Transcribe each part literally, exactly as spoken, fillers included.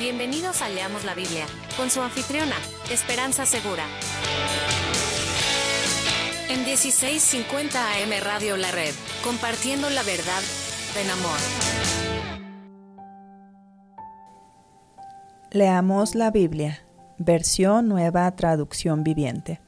Bienvenidos a Leamos la Biblia, con su anfitriona, Esperanza Segura. En dieciséis cincuenta A M Radio La Red, compartiendo la verdad en amor. Leamos la Biblia, versión Nueva Traducción Viviente.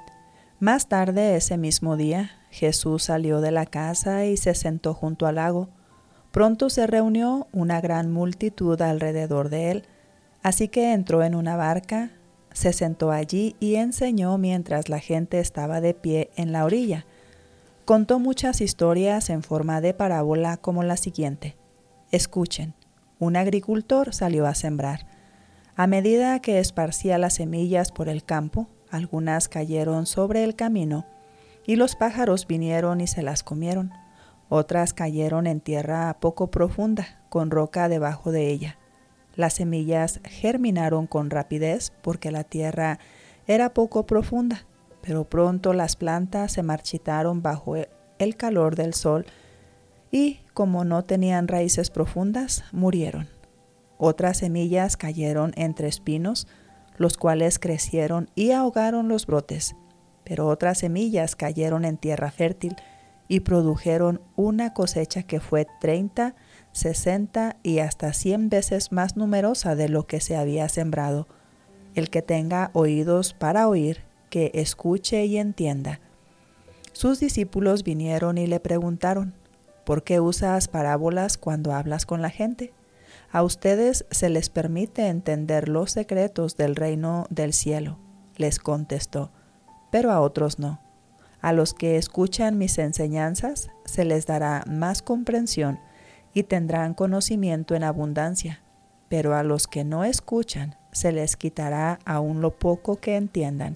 Más tarde ese mismo día, Jesús salió de la casa y se sentó junto al lago. Pronto se reunió una gran multitud alrededor de él, así que entró en una barca, se sentó allí y enseñó mientras la gente estaba de pie en la orilla. Contó muchas historias en forma de parábola como la siguiente. Escuchen, un agricultor salió a sembrar. A medida que esparcía las semillas por el campo, algunas cayeron sobre el camino, y los pájaros vinieron y se las comieron. Otras cayeron en tierra poco profunda, con roca debajo de ella. Las semillas germinaron con rapidez porque la tierra era poco profunda, pero pronto las plantas se marchitaron bajo el calor del sol y, como no tenían raíces profundas, murieron. Otras semillas cayeron entre espinos, los cuales crecieron y ahogaron los brotes, pero otras semillas cayeron en tierra fértil y produjeron una cosecha que fue treinta, sesenta y hasta cien veces más numerosa de lo que se había sembrado. El que tenga oídos para oír, que escuche y entienda. Sus discípulos vinieron y le preguntaron, ¿por qué usas parábolas cuando hablas con la gente? A ustedes se les permite entender los secretos del reino del cielo, les contestó, pero a otros no. A los que escuchan mis enseñanzas se les dará más comprensión y tendrán conocimiento en abundancia, pero a los que no escuchan se les quitará aún lo poco que entiendan.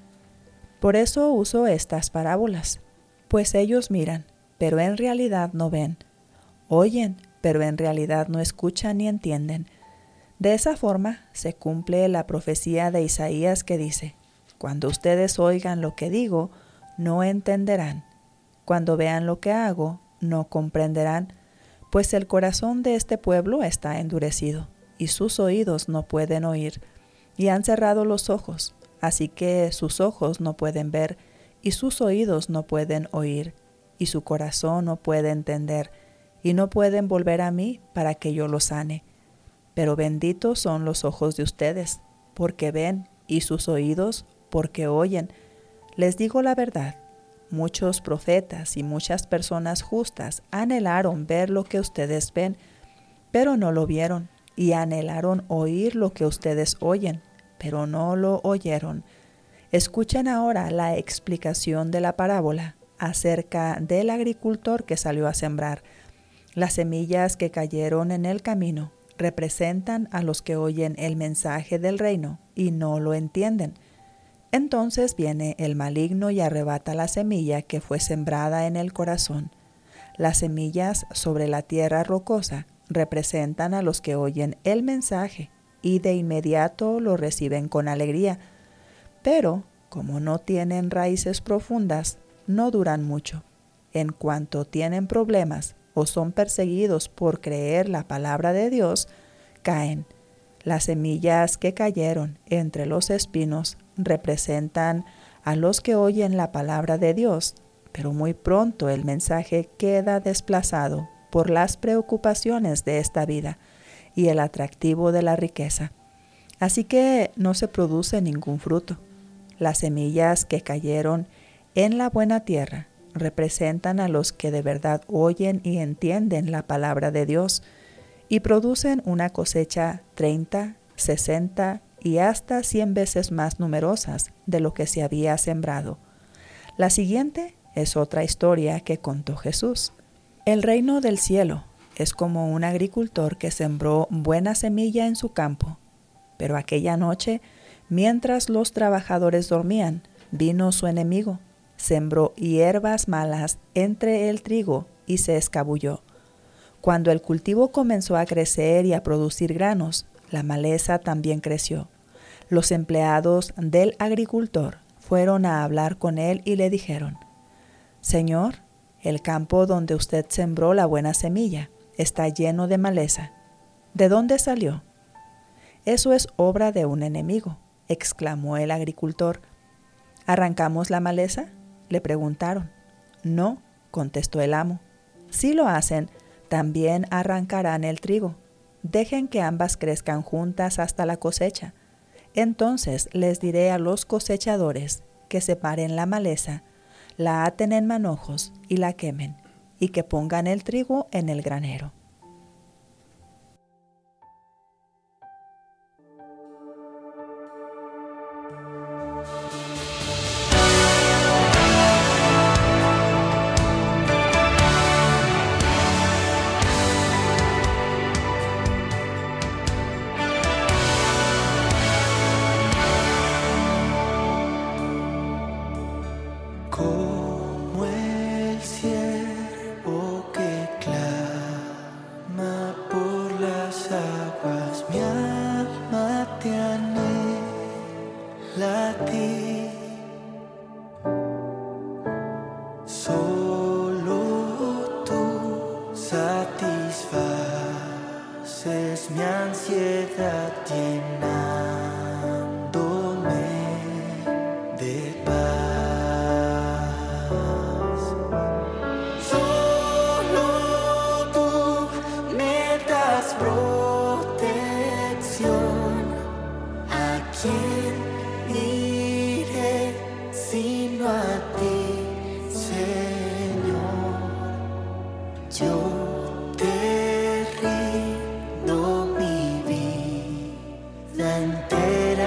Por eso uso estas parábolas, pues ellos miran, pero en realidad no ven, oyen, pero en realidad no escuchan ni entienden. De esa forma se cumple la profecía de Isaías que dice, cuando ustedes oigan lo que digo, no entenderán. Cuando vean lo que hago, no comprenderán, pues el corazón de este pueblo está endurecido, y sus oídos no pueden oír, y han cerrado los ojos, así que sus ojos no pueden ver, y sus oídos no pueden oír, y su corazón no puede entender, y no pueden volver a mí para que yo los sane. Pero benditos son los ojos de ustedes, porque ven, y sus oídos, porque oyen. Les digo la verdad, muchos profetas y muchas personas justas anhelaron ver lo que ustedes ven, pero no lo vieron, y anhelaron oír lo que ustedes oyen, pero no lo oyeron. Escuchen ahora la explicación de la parábola acerca del agricultor que salió a sembrar. Las semillas que cayeron en el camino representan a los que oyen el mensaje del reino y no lo entienden. Entonces viene el maligno y arrebata la semilla que fue sembrada en el corazón. Las semillas sobre la tierra rocosa representan a los que oyen el mensaje y de inmediato lo reciben con alegría. Pero, como no tienen raíces profundas, no duran mucho. En cuanto tienen problemas o son perseguidos por creer la palabra de Dios, caen. Las semillas que cayeron entre los espinos representan a los que oyen la palabra de Dios, pero muy pronto el mensaje queda desplazado por las preocupaciones de esta vida y el atractivo de la riqueza. Así que no se produce ningún fruto. Las semillas que cayeron en la buena tierra representan a los que de verdad oyen y entienden la palabra de Dios y producen una cosecha treinta, sesenta y hasta cien veces más numerosas de lo que se había sembrado. La siguiente es otra historia que contó Jesús. El reino del cielo es como un agricultor que sembró buena semilla en su campo, pero aquella noche, mientras los trabajadores dormían, vino su enemigo, sembró hierbas malas entre el trigo y se escabulló. Cuando el cultivo comenzó a crecer y a producir granos, la maleza también creció. Los empleados del agricultor fueron a hablar con él y le dijeron, «Señor, el campo donde usted sembró la buena semilla está lleno de maleza. ¿De dónde salió?» Eso es obra de un enemigo, exclamó el agricultor. ¿Arrancamos la maleza?, le preguntaron. No, contestó el amo. Si lo hacen, también arrancarán el trigo. Dejen que ambas crezcan juntas hasta la cosecha. Entonces les diré a los cosechadores que separen la maleza, la aten en manojos y la quemen, y que pongan el trigo en el granero. Como el ciervo que clama por las aguas, mi alma te anhela a ti. Solo tú satisfaces mi ansiedad, llenándome de paz. Protección, ¿a quién iré sino a ti, Señor? Yo te rindo mi vida entera.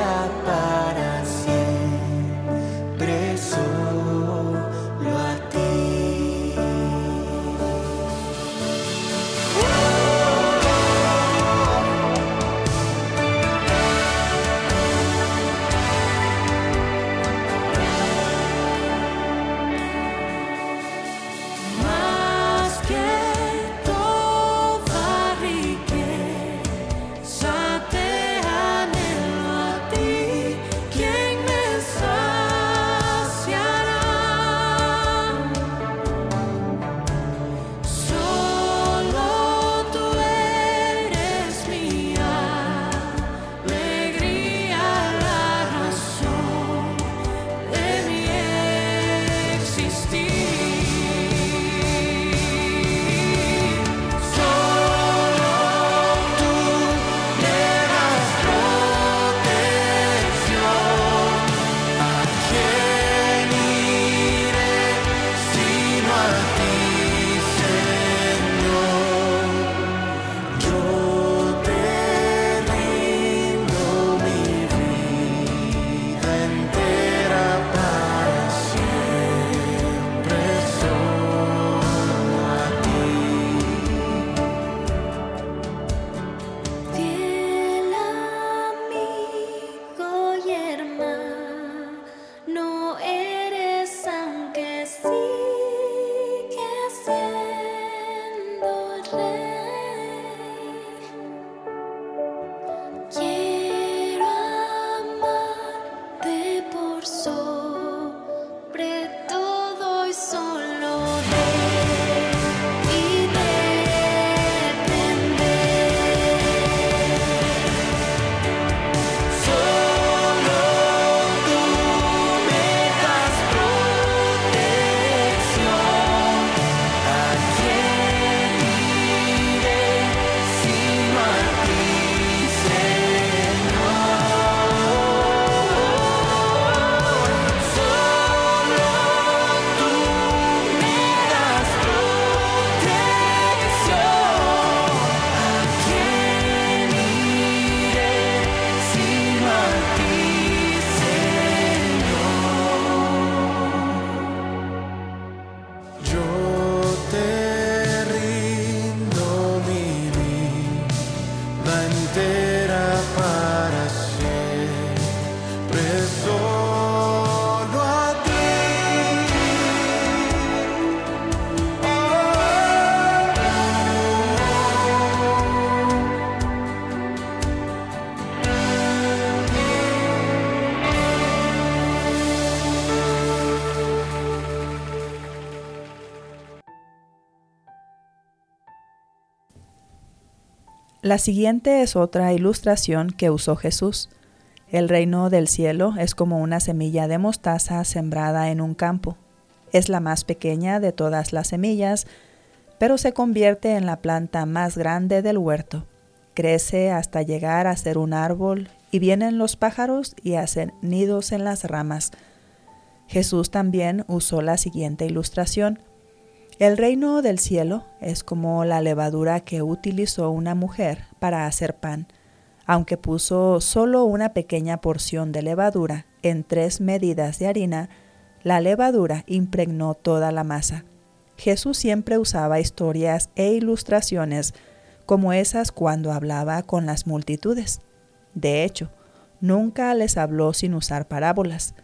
La siguiente es otra ilustración que usó Jesús. El reino del cielo es como una semilla de mostaza sembrada en un campo. Es la más pequeña de todas las semillas, pero se convierte en la planta más grande del huerto. Crece hasta llegar a ser un árbol y vienen los pájaros y hacen nidos en las ramas. Jesús también usó la siguiente ilustración. El reino del cielo es como la levadura que utilizó una mujer para hacer pan. Aunque puso solo una pequeña porción de levadura en tres medidas de harina, la levadura impregnó toda la masa. Jesús siempre usaba historias e ilustraciones como esas cuando hablaba con las multitudes. De hecho, nunca les habló sin usar parábolas.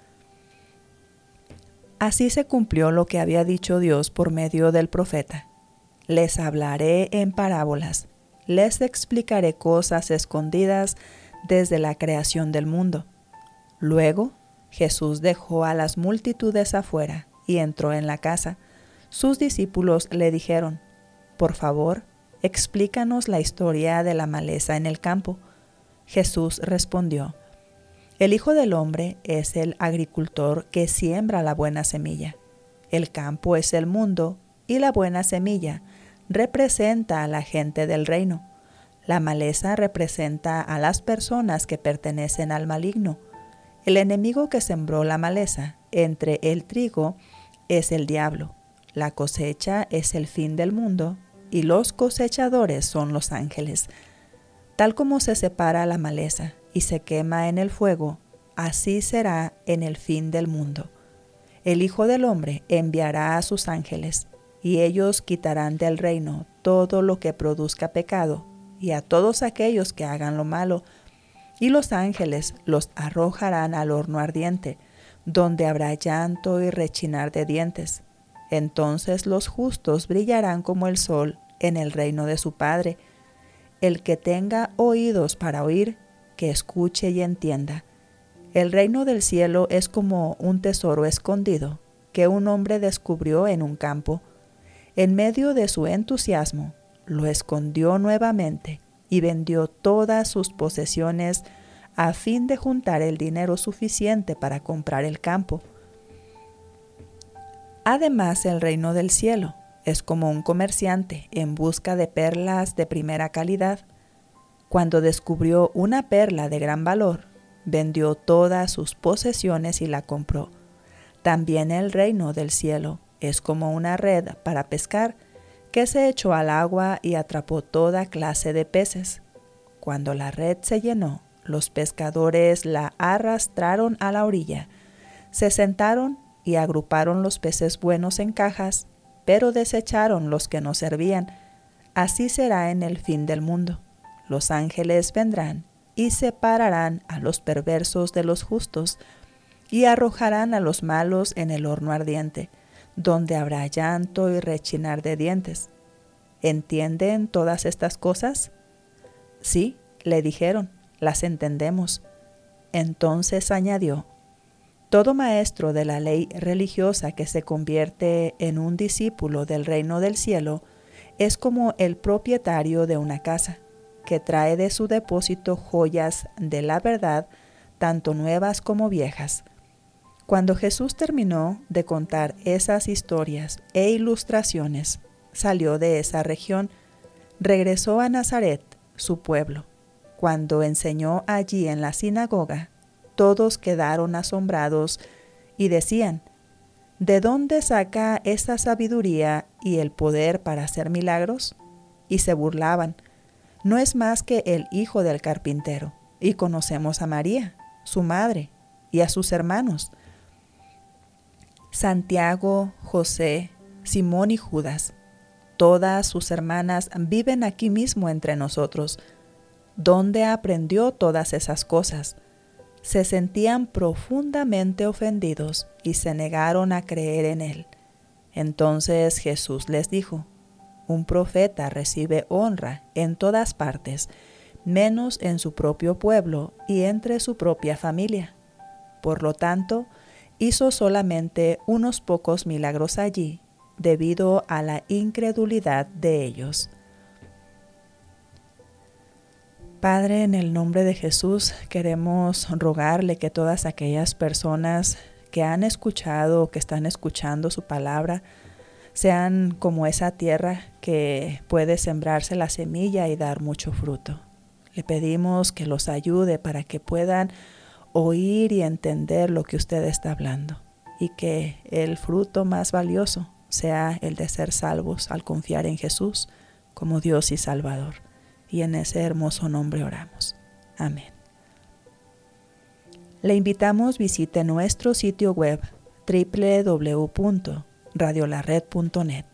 Así se cumplió lo que había dicho Dios por medio del profeta. Les hablaré en parábolas, les explicaré cosas escondidas desde la creación del mundo. Luego, Jesús dejó a las multitudes afuera y entró en la casa. Sus discípulos le dijeron, por favor, explícanos la historia de la maleza en el campo. Jesús respondió, el Hijo del Hombre es el agricultor que siembra la buena semilla. El campo es el mundo y la buena semilla representa a la gente del reino. La maleza representa a las personas que pertenecen al maligno. El enemigo que sembró la maleza entre el trigo es el diablo. La cosecha es el fin del mundo y los cosechadores son los ángeles. Tal como se separa la maleza y se quema en el fuego, así será en el fin del mundo. El Hijo del Hombre enviará a sus ángeles, y ellos quitarán del reino todo lo que produzca pecado, y a todos aquellos que hagan lo malo, y los ángeles los arrojarán al horno ardiente, donde habrá llanto y rechinar de dientes. Entonces los justos brillarán como el sol en el reino de su Padre. El que tenga oídos para oír, que escuche y entienda. El reino del cielo es como un tesoro escondido que un hombre descubrió en un campo. En medio de su entusiasmo, lo escondió nuevamente y vendió todas sus posesiones a fin de juntar el dinero suficiente para comprar el campo. Además, el reino del cielo es como un comerciante en busca de perlas de primera calidad. Cuando descubrió una perla de gran valor, vendió todas sus posesiones y la compró. También el reino del cielo es como una red para pescar que se echó al agua y atrapó toda clase de peces. Cuando la red se llenó, los pescadores la arrastraron a la orilla, se sentaron y agruparon los peces buenos en cajas, pero desecharon los que no servían. Así será en el fin del mundo. Los ángeles vendrán y separarán a los perversos de los justos y arrojarán a los malos en el horno ardiente, donde habrá llanto y rechinar de dientes. ¿Entienden todas estas cosas? Sí, le dijeron, las entendemos. Entonces añadió, todo maestro de la ley religiosa que se convierte en un discípulo del reino del cielo es como el propietario de una casa, que trae de su depósito joyas de la verdad, tanto nuevas como viejas. Cuando Jesús terminó de contar esas historias e ilustraciones, salió de esa región, regresó a Nazaret, su pueblo. Cuando enseñó allí en la sinagoga, todos quedaron asombrados y decían, ¿de dónde saca esa sabiduría y el poder para hacer milagros? Y se burlaban. No es más que el hijo del carpintero, y conocemos a María, su madre, y a sus hermanos, Santiago, José, Simón y Judas. Todas sus hermanas viven aquí mismo entre nosotros. ¿Dónde aprendió todas esas cosas? Se sentían profundamente ofendidos y se negaron a creer en él. Entonces Jesús les dijo, un profeta recibe honra en todas partes, menos en su propio pueblo y entre su propia familia. Por lo tanto, hizo solamente unos pocos milagros allí, debido a la incredulidad de ellos. Padre, en el nombre de Jesús queremos rogarle que todas aquellas personas que han escuchado o que están escuchando su palabra sean como esa tierra que puede sembrarse la semilla y dar mucho fruto. Le pedimos que los ayude para que puedan oír y entender lo que usted está hablando y que el fruto más valioso sea el de ser salvos al confiar en Jesús como Dios y Salvador. Y en ese hermoso nombre oramos. Amén. Le invitamos visite nuestro sitio web doble u doble u doble u punto radio la red punto net